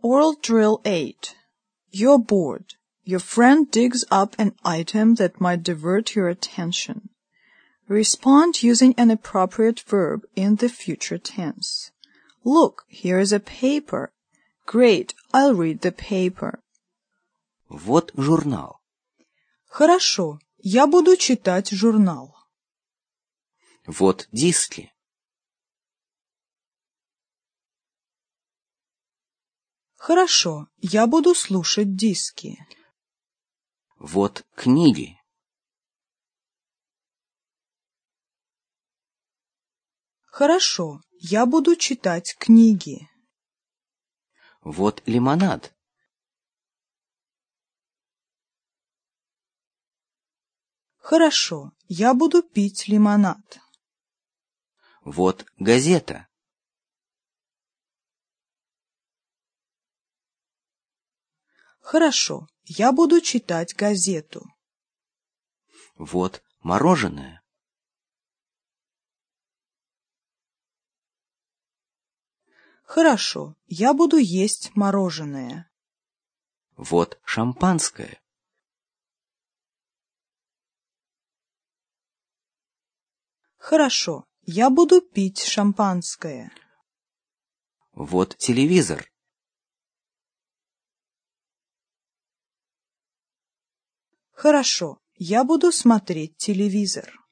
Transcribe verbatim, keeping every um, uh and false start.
Oral Drill eight. You're bored. Your friend digs up an item that might divert your attention. Respond using an appropriate verb in the future tense. Look, here is a paper. Great, I'll read the paper. Вот журнал. Хорошо, я буду читать журнал. Вот диски. Хорошо, я буду слушать диски. Вот книги. Хорошо, я буду читать книги. Вот лимонад. Хорошо, я буду пить лимонад. Вот газета. Хорошо, я буду читать газету. Вот мороженое. Хорошо, я буду есть мороженое. Вот шампанское. Хорошо, я буду пить шампанское. Вот телевизор. Хорошо, я буду смотреть телевизор.